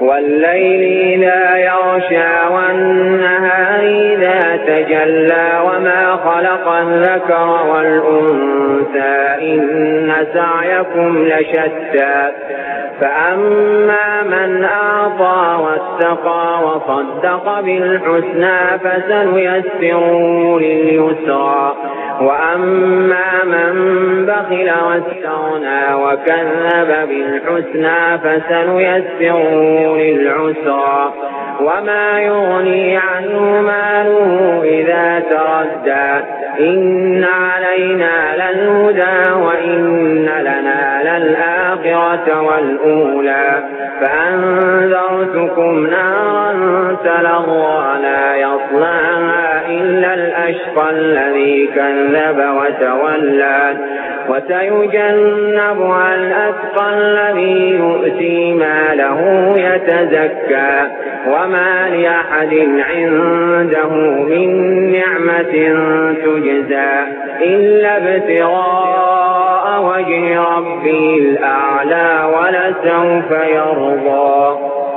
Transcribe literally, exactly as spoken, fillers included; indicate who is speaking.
Speaker 1: والليل إذا يغشى والنهار إذا تجلى وما خلق الذكر والأنثى إن سعيكم لشتى فأما من أعطى واتقى وصدق بالحسنى فسنيسره لليسرى وأما من بخل واستغنى وكذب بالحسنى فسنيسره للعسرى وما يغني عنه ماله إذا تردى إن علينا للهدى وإن لنا للآخرة والأولى فأنذرتكم نارا تلظى لا يصلاها إلا الأشقى الذي كذب وتولى وسيجنبها الأتقى الذي يؤتي ماله يتزكى وما لأحد عنده من نعمة تجزى إلا ابتغاء وجه ربه الأعلى ولسوف يرضى.